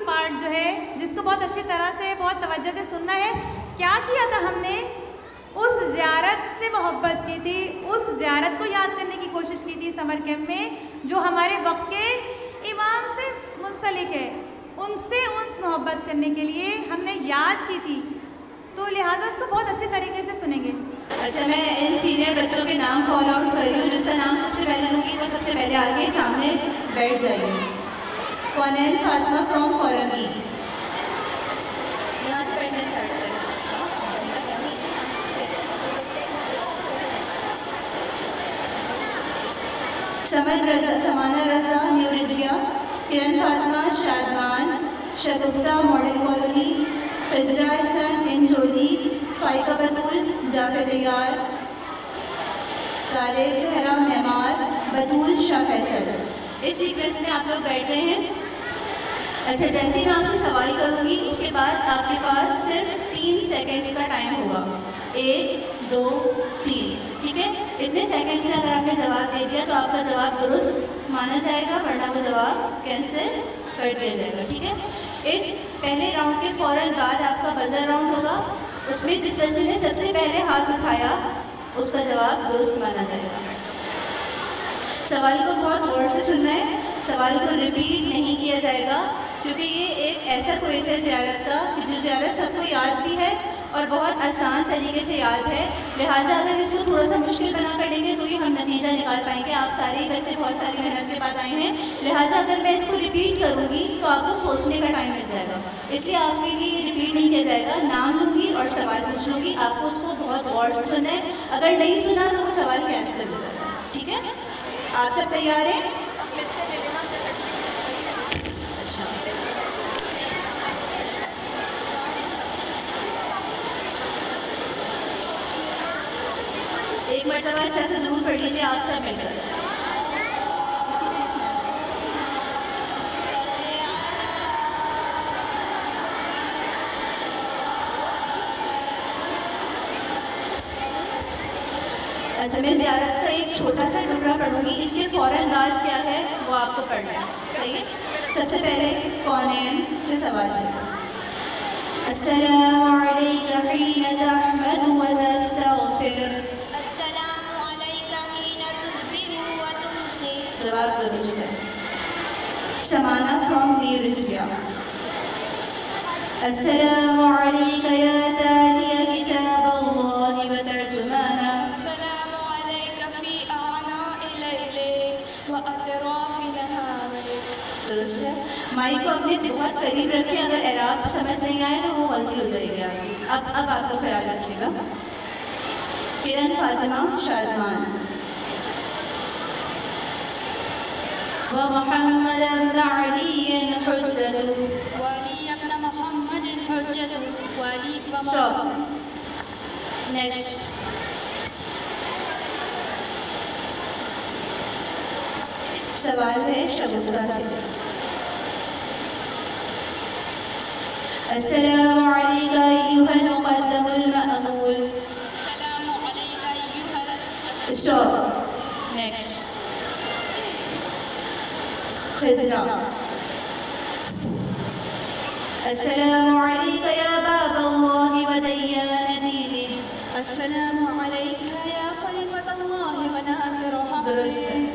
Part جو ہے جس کو بہت اچھی طرح سے بہت توجہ سے سننا ہے. کیا کیا تھا ہم نے؟ اس زیارت سے محبت کی تھی, اس زیارت کو یاد کرنے کی کوشش کی تھی سمر کیمپ میں جو ہمارے وقت کے امام سے منسلک ہے. ان سے انس محبت کرنے کے لیے ہم نے یاد کی تھی, تو لہٰذا اس کو بہت اچھے طریقے سے سنیں گے. اچھا, میں ان سینئر بچوں کے نام کال آؤٹ کر رہی ہوں. جس کا نام سب سے پہلے لوں گی وہ سب سے پہلے آگے سامنے بیٹھ جائیے. کونین فاطمہ فرام کورنگی, یہاں سے بیٹھنا اسٹارٹ کریں. سمانہ رضا New Rizvia, Kiran Fatima Shadman Shagufta model colony, Khizra Ahsan Ancholi, Faiqa Batool Jafar Diyar, Talib Zahra معمار, بطول شاہ فیصل. اس سیکوینس میں آپ لوگ بیٹھ گئے ہیں. اچھا, جیسے میں آپ سے سوال کروں گی اس کے بعد آپ کے پاس صرف 3 سیکنڈس کا ٹائم ہوگا. 1 2 3, ٹھیک ہے؟ اتنے سیکنڈس میں اگر آپ نے جواب دے دیا تو آپ کا جواب درست مانا جائے گا, ورنہ وہ جواب کینسل کر دیا جائے گا. ٹھیک ہے؟ اس پہلے راؤنڈ کے فوراً بعد آپ کا بزر راؤنڈ ہوگا. اس میں جس بچے نے سب سے پہلے ہاتھ اٹھایا اس کا جواب درست مانا جائے گا. سوال کو بہت غور سے سننا ہے, سوال کو ریپیٹ نہیں کیا جائے گا کیونکہ یہ ایک ایسا کوئز ہے زیارت کا جو زیارت سب کو یاد بھی ہے اور بہت آسان طریقے سے یاد ہے. لہٰذا اگر اس کو تھوڑا سا مشکل بنا کر لیں گے تو ہی ہم نتیجہ نکال پائیں گے. آپ سارے بچے بہت ساری محنت کے بعد آئے ہیں, لہٰذا اگر میں اس کو ریپیٹ کروں گی تو آپ کو سوچنے کا ٹائم مل جائے گا. اس لیے آپ کے لیے ریپیٹ نہیں کیا جائے گا. نام لوں گی اور سوال پوچھ لوں گی, آپ کو اس کو بہت غور سے سننا ہے. اگر نہیں سنا تو وہ سوال کینسل ہو جائے گا. ٹھیک ہے؟ آپ سب تیار ہیں؟ اچھا, ایک مرتبہ اچھا سے ضرور پڑھ لیجیے آپ سب مل کر. اچھا, میں زیارت کا ایک چھوٹا سا ٹکڑا پڑھوں گی, اس کے فوراً بعد کیا ہے وہ آپ کو پڑھنا ہے. صحیح ہے؟ سب سے پہلے کونین سے سوال ہے. السلام علیک حین تحمد و تستغفر. السلام علیک حین تصبح و تمسی. جواب درست ہے. Samana from New Rizvia. السلام علیک یا تالی کتاب اللہ و ترجمانہ. السلام علیک فی آناء اللیل و اطراف نہار. درست ہے. مائک کو اپنے بہت قریب رکھیں, اگر اعراب سمجھ نہیں آئے تو وہ غلطی ہو جائے گی آپ کی. اب آپ کو خیال رکھیے گا. کرن فاطمہ شادمان. ومحمد ابن علی حجت. وعلی ابن محمد حجت. وعلی اسٹاپ. نیکسٹ. سوال ہے شگفتہ سے. السلام علیک ایھا المقدم المأمول. السلام علیک ایھا. اسٹاپ. نیکسٹ. خضرا. السلام علیک یا باب اللہ و دیان دینہ. السلام علیک یا خلیفۃ اللہ و ناصر حقہ. درست ہے.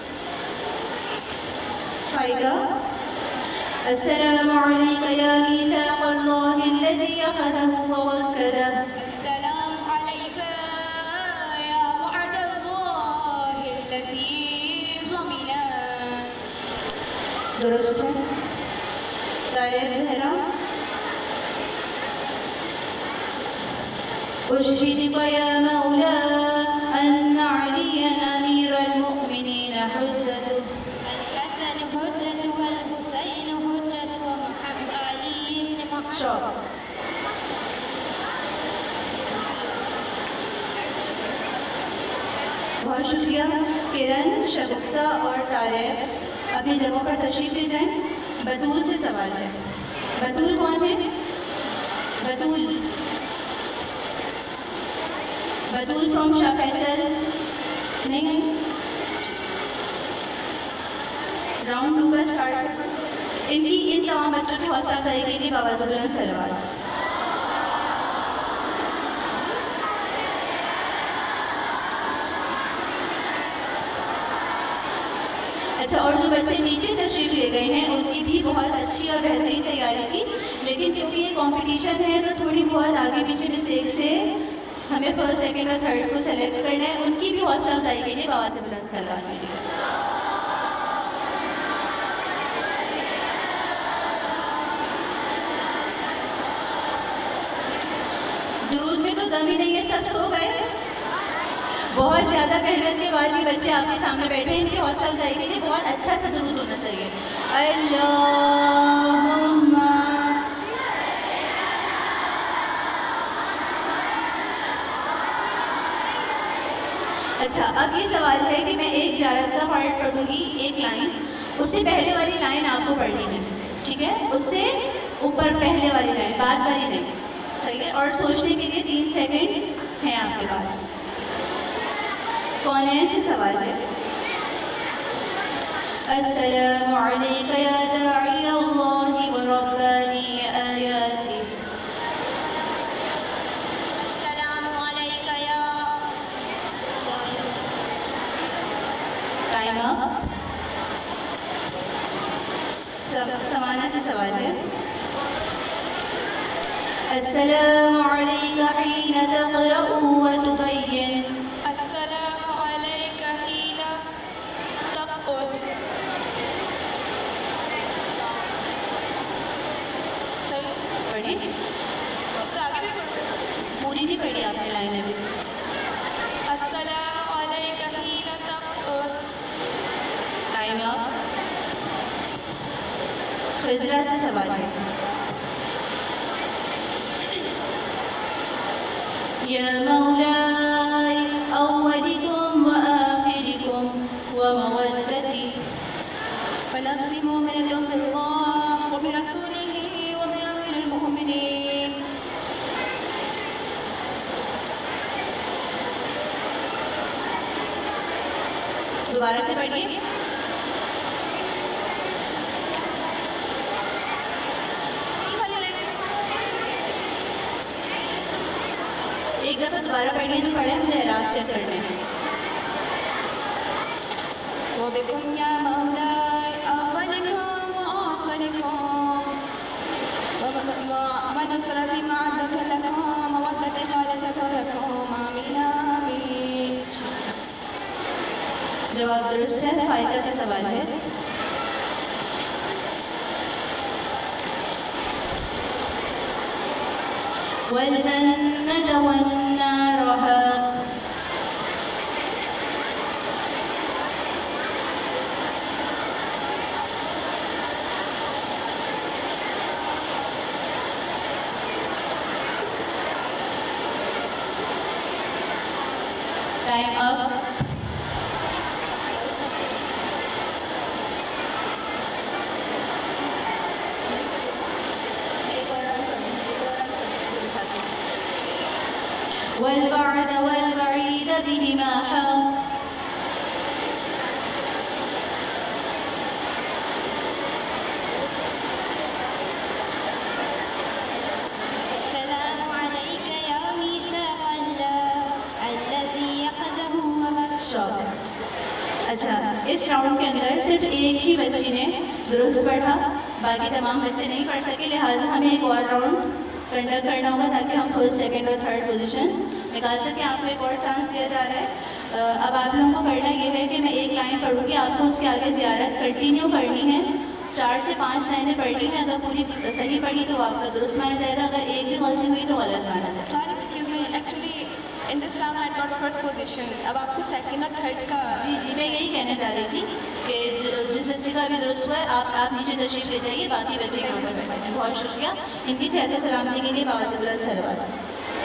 فائقہ. السلام علیک یا میثاق اللہ الذی اخذہ ووکلہ. السلام علیک یا وعد اللہ الذی ضمنہ. درست ہے. طالب زہرا. أشهدك يا مولا أن عليا أمير المؤمنين حجة. الحسن حجة والحسين حجة ومحمد علي بن محمد. شاء. بہت شکریہ. کرن, شگفتہ اور طارق اپنی جگہوں پر تشریف لے جائیں. بطول سے سوال ہے. بطول کون ہے؟ بطول. بطول فرام شاہ فیصل. نہیں, راؤنڈ 2 کا اسٹارٹ. ان تمام بچوں کی حوصلہ افزائی کے لیے بابا بلند صلوات. اچھا، اور جو بچے نیچے تشریف لے گئے ہیں ان کی بھی بہت اچھی اور بہترین تیاری کی، لیکن کیونکہ یہ کمپٹیشن ہے تو تھوڑی بہت آگے پیچھے مسٹیک سے ہمیں فرسٹ سیکنڈ اور تھرڈ کو سلیکٹ کرنا ہے. ان کی بھی حوصلہ افزائی کے لیے بابا سے بلند صلوات کے لیے. درود میں تو دم ہی نہیں ہے، سب سو گئے. بہت زیادہ محنت کے بعد بھی بچے آپ کے سامنے بیٹھے ہیں، ان کی حوصلہ افزائی کے لیے بہت اچھا سا درود ہونا چاہیے. اللہم. اچھا، اب یہ سوال ہے کہ میں ایک زیارت کا پارٹ پڑھوں گی، ایک لائن، اس سے پہلے والی لائن آپ کو پڑھنی ہے، ٹھیک ہے؟ اس سے اوپر پہلے والی لائن، بعد والی نہیں، صحیح ہے؟ اور سوچنے کے لیے 3 سیکنڈ ہیں آپ کے پاس. کونین سے سوال ہے. السلام علیکم یا داعی اللہ و ربانی آیاتی. السلام علیکم یا ٹائم اپ. سمانہ سے سوال ہے. السلام علیکم حین تقرأ و تبین. السلام علیک حین تقعد. صحیح پڑھی؟ اس سے آگے بھی پڑھو. پوری نہیں پڑھی آپ نے لائن ابھی. السلام علیک حین تقعد. Time up. خضرہ سے سوال ہے. یا مولاي أولكم وآخركم ومودتي. فنفسي مؤمنة بالله وبرسوله وبأمير المؤمنين. دوبارہ سے پڑھیے. ایک دفعہ دوبارہ پڑھیے تو پڑھیں، مجھے اعراب چیک کرنے ہیں. وبكم يا مولاي أولكم وآخركم ونصرتي معدة لكم ومودتي خالصة لكم آمين آمين. جواب درست ہے. فائقہ سے سوال ہے. والجنة والنار حق. Time up. والوعد والوعيد بهما حق. السلام عليك يا ميثاق الله الذي يقظه وبكر. اچھا، اس راؤنڈ کے اندر صرف ایک ہی بچی نے درست پڑھا، باقی تمام بچے نہیں پڑھ سکے، لہٰذا ہمیں ایک اور راؤنڈ کنڈکٹ کرنا ہوگا تاکہ ہم فرسٹ سیکنڈ اور تھرڈ پوزیشنز نکال سکیں. آپ کو ایک اور چانس دیا جا رہا ہے. اب آپ لوگوں کو کرنا یہ ہے کہ میں ایک لائن پڑھوں گی، آپ کو اس کے آگے زیارت کنٹینیو کرنی ہے. 4 سے 5 لائنیں پڑھنی ہیں. اگر پوری صحیح پڑھی تو آپ کا درست مانا جائے گا، اگر ایک بھی غلطی ہوئی تو غلط مانا جائے گا. Excuse me, actually in this round I got first position. اب آپ کو سیکنڈ اور تھرڈ کا. جی میں یہی کہنا چاہ رہی تھی کہ جس بچے کا بھی درست ہوا ہے آپ نیچے تشریف لے جائیے، باقی بچے یہاں پر بیٹھیں. بہت شکریہ. ان کی صحت و سلامتی کے لیے بابا سے بلند صلوات.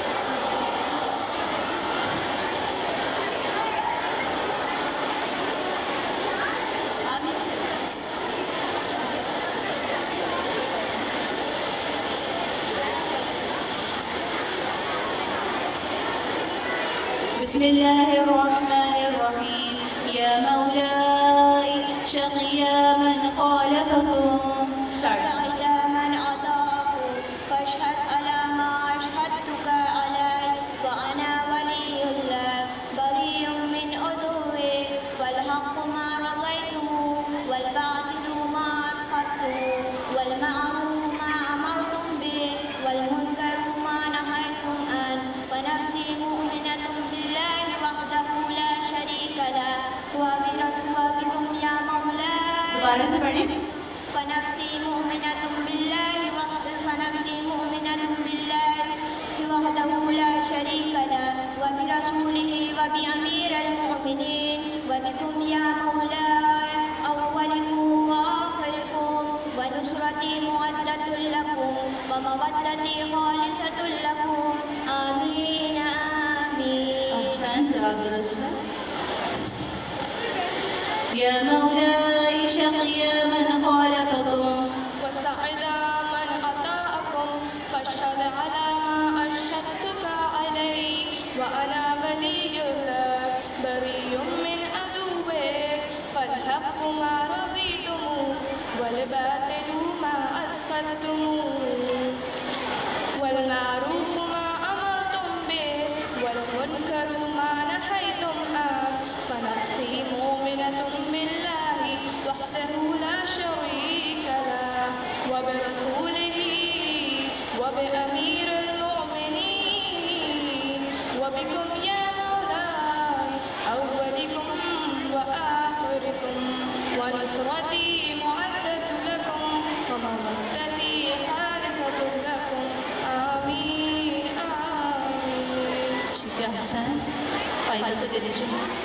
بسم اللہ الرحمن الرحیم. یا مولاي شقي من خالفكم وسعد من أطاعكم فاشهد على ما أشهدتك علي وأنا ولي لك بريء من عدوك والحق ما رضيته والباطل ما أسخطته والمعروف ما أمرتم به والمنكر ما نهيتم عنه ونفسي مؤمنة بالله وحده لا شريك له وبكم يا مولاي دوبارہ سے پڑھیں. فنفسي مؤمنة بالله وحده لا شريك له وبرسوله وبأمير المؤمنين وبكم يا مولاي أولكم وآخركم ونصرتي مودة لكم ومودتي خالصة لكم آمين آمين. احسن، جواب درست ہے. یا مولاي شقي من خالفكم وسعد من أطاعكم فاشهد على ما أشهدتك عليه وأنا ولي لك بريء من عدوك فالحق ما رضيتموه والباطل ما أسخطتموه والمعروف ما أمرتم به والمنكر ما نهيتم عنه فنفسي مؤمنة بالله وحده لا شريك له وبرسوله وبأمير المؤمنين وبكم يا مولاي أولكم وآخركم ونصرتي مؤدة لكم ومودتي خالصة لكم آمين آمين. ٹھیک ہے احسن. فائدہ کو دے دیجیے.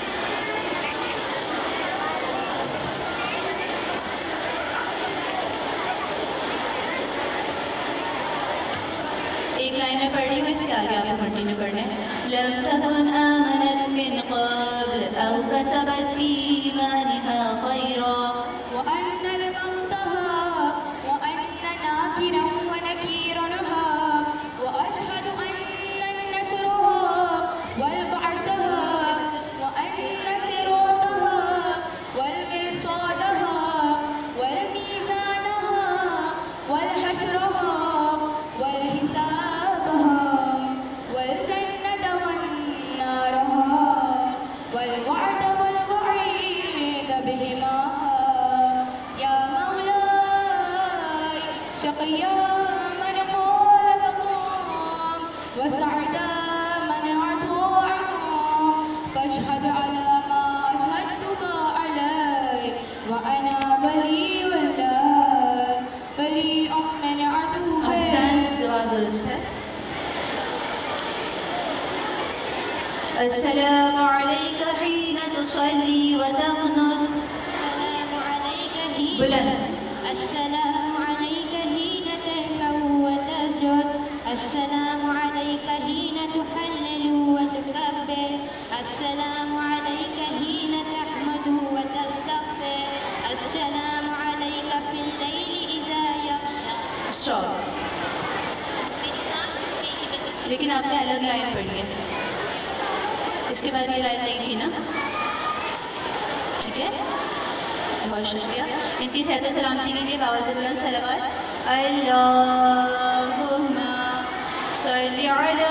ایک لائن میں پڑھ رہی ہوں، اس کے آگے آپ کو کنٹینیو کرنا ہے. لم تكن آمنت من قبل أو كسبت في إيمانها خيرا وأن الموت هاك وأن ناكرا ونكيرا هاك وأشهد أن النشر هاك والبعث هاك وأن الصراط هاك والمرصاد هاك والميزان هاك والحشر هاك والحساب هاك والجنة والنار هاك والوعد والوعيد بهما يا مولاي شقيا من خالفكم وسعد من أطاعكم فاشهد على ما أشهدتك علي وأنا ولي لك بريء من عدوك. احسن، جواب درست ہے. السلام عليك حين تصلي وتقنت. السلام عليك حين بلند. السلام عليك حين تركع وتسجد السلام عليك حين تحلل وتكبر السلام عليك حين تحمد وتستغفر السلام عليك في الليل إذا يغشى. اسٹاپ. میری سانس رک گئی ہے بس. لیکن آپ نے الگ لائن پڑھی ہے. اس کے بعد یہ لائن نہیں تھی نا. ٹھیک ہے، بہت شکریہ. ان کی صحت و سلامتی کے لیے بآواز بلند صلوات. اللہم صلی علی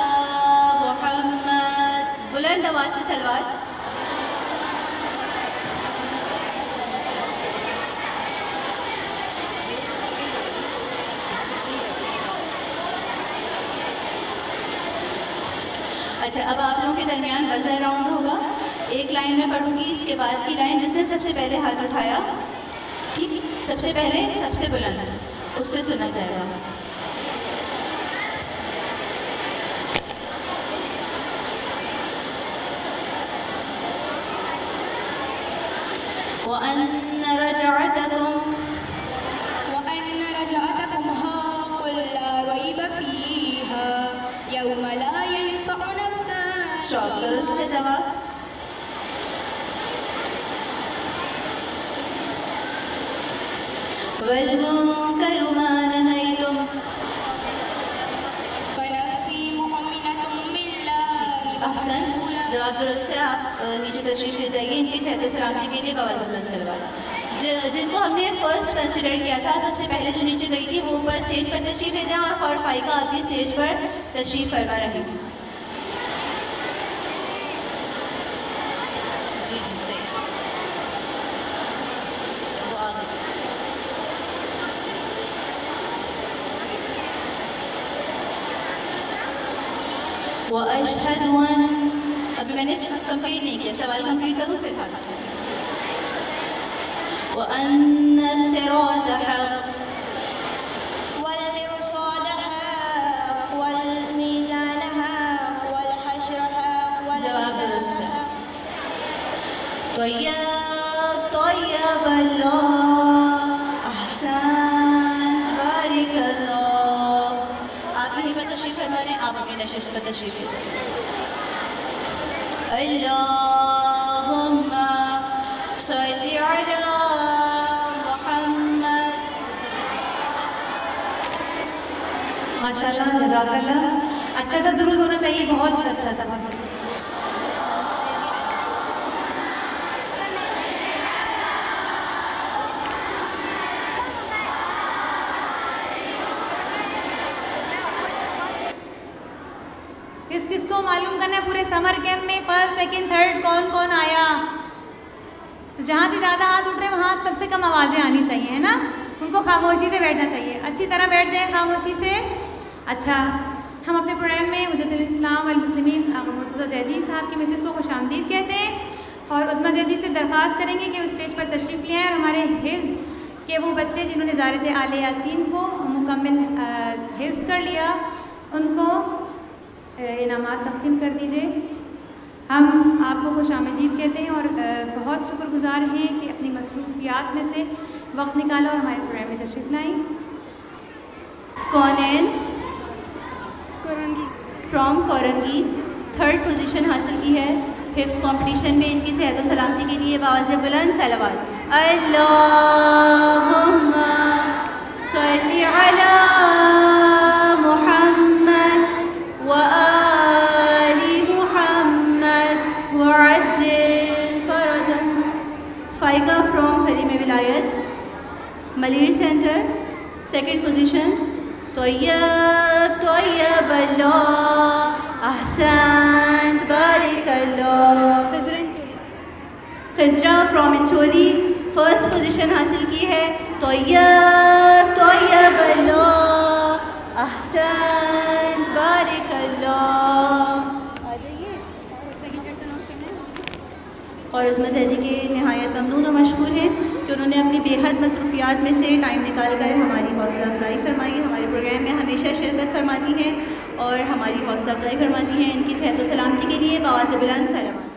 محمد. بلند آواز سے صلوات. اچھا، اب آپ لوگوں کے درمیان بزر راؤنڈ ہوگا. ایک لائن میں پڑھوں گی، اس کے بعد کی لائن جس نے سب سے پہلے ہاتھ اٹھایا، ٹھیک، سب سے پہلے سب سے بلند، اس سے سنا جائے گا. وَأَنَّ رَجْعَتَكُمْ وأن رجعتكم حق لا ريب فيها يوم لا ينفع نفسا. اسٹاپ. درست ہے جواب. وَالْمُنكَرُ مَا نَهَيْتُمْ. فنفسي مؤمنة بالله. احسن، جواب درست ہے. آپ نیچے تشریف لے جائیے. ان کی صحت و سلامتی کے لیے بآواز بلند صلوات. جن کو ہم نے فرسٹ کنسیڈر کیا تھا، سب سے پہلے جو نیچے گئی تھی وہ اوپر اسٹیج پر تشریف لے جائیں، اور فائقہ آپ بھی اسٹیج پر تشریف فرما رہیں گے. جی صحیح. وہ آگے. وَأَشْهَدُ أَنَّ، ابھی میں نے کمپلیٹ نہیں کیا، سوال کمپلیٹ کروں پھر کھانا. وَأَنَّ الصِّرَاطَ حَقٌّ والمرصاد حق والميزان حق والحشر حق جواب درست ہے. طیب اللہ، احسن، بارک اللہ. آپ یہیں پر تشریف فرما رہے ہیں، آپ اپنی نشست پر تشریف لے جائیں. اللہم صلی علی محمد. ماشاءاللہ، جزاک اللہ. اچھا سا درود ہونا چاہیے، بہت اچھا سا. کس کس کو معلوم کرنا ہے پورے سمر کیمپ میں فرسٹ سیکنڈ تھرڈ کون کون آیا؟ تو جہاں سے زیادہ ہاتھ اٹھ رہے ہیں وہاں سب سے کم آوازیں آنی چاہیے، ہے نا. ان کو خاموشی سے بیٹھنا چاہیے، اچھی طرح بیٹھ جائیں خاموشی سے. اچھا، ہم اپنے پروگرام میں حجت الاسلام والمسلمین آقا مرتضیٰ زیدی صاحب کی مسز کو خوش آمدید کہتے ہیں، اور عظمیٰ زیدی سے درخواست کریں گے کہ وہ اسٹیج پر تشریف لے آئیں اور ہمارے حفظ کے وہ بچے جنہوں نے زارت آل یاسین کو مکمل حفظ کر لیا، ان کو انعامات تقسیم کر دیجئے. ہم آپ کو خوش آمدید کہتے ہیں اور بہت شکر گزار ہیں کہ اپنی مصروفیات میں سے وقت نکالا اور ہمارے پروگرام میں تشریف لائیں. کونین کرنگی فرام کورنگی تھرڈ پوزیشن حاصل کی ہے حفظ کمپٹیشن میں. ان کی صحت و سلامتی کے لیے باواز بلند صلوات. اللہم صلی علی محمد وآل محمد وعجل فرجہ. فائقہ from Harim Wilayat Malir centre second position. طیب اللہ، احسن، بارک اللہ. Khizra from Ancholi first position حاصل کی ہے. طیب اللہ، احسن، بارک اللہ. آ جائیے. اور عظمیٰ زیدی کے نہایت ممنون و مشکور ہیں کہ انہوں نے اپنی بے حد مصروفیات میں سے ٹائم نکال کر ہماری حوصلہ افزائی فرمائی. ہمارے پروگرام میں ہمیشہ شرکت فرماتی ہیں اور ہماری حوصلہ افزائی فرماتی ہیں. ان کی صحت و سلامتی کے لیے باواز بلند سلام.